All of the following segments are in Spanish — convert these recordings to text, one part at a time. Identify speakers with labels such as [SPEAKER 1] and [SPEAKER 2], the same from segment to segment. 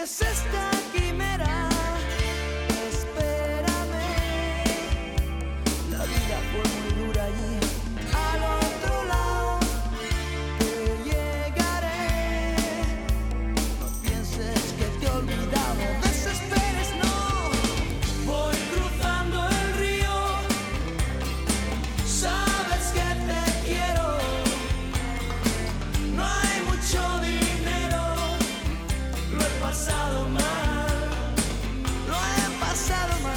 [SPEAKER 1] es esta quimera? Espérame, la vida fue muy dura allí. Al otro lado te llegaré. No pienses que te he olvidado, desesperes, no. Voy cruzando el río, sabes que te quiero. No hay mucho dinero, lo he pasado mal, lo he pasado mal.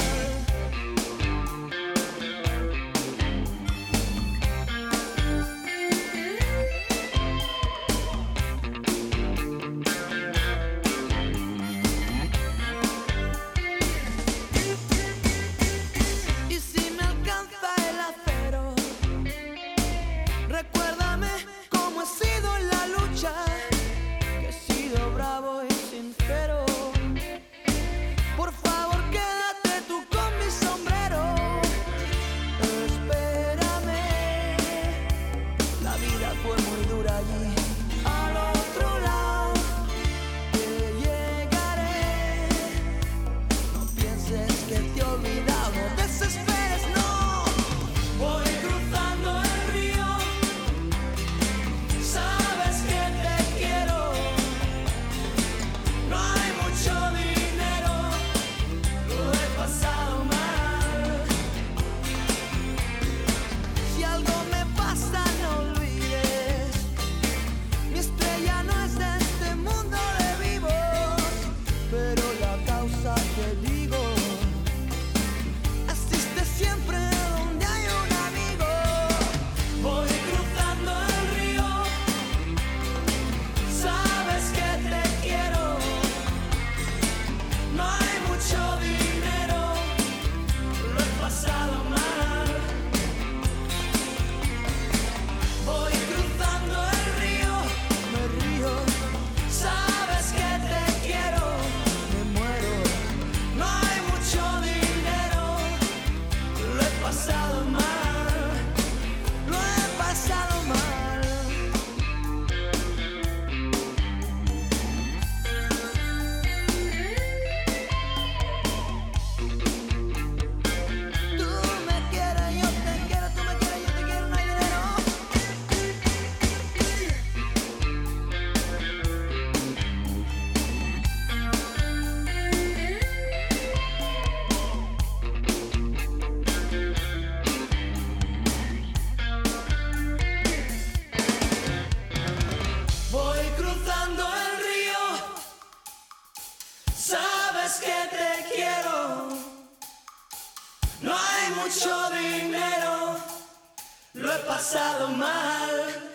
[SPEAKER 1] Y si me alcanza el acero, recuérdame cómo he sido en la lucha, que he sido bravo y sincero. Por favor, quédate tú con mi sombrero. Espérame, la vida fue muy dura allí. Al otro lado te llegaré. No pienses que te he olvidado, desesperes, no. Voy cruzando el río, sabes que te quiero. No hay mucho dinero, lo he pasado mal. Si algo me pasa, no olvides, mi estrella no es de este mundo de vivos, pero la causa que digo asiste siempre donde hay un amigo. Voy cruzando el río, sabes que te quiero. No hay mucho dinero, lo he pasado mal. Voy cruzando el río, me río, sabes que te quiero, me muero. No hay mucho dinero, lo he pasado mal, lo he pasado mal. Tú me quieres, yo te quiero, tú me quieres, yo te quiero, no hay dinero. Voy cruzando el río, sabes que te quiero. No hay mucho dinero, lo he pasado mal.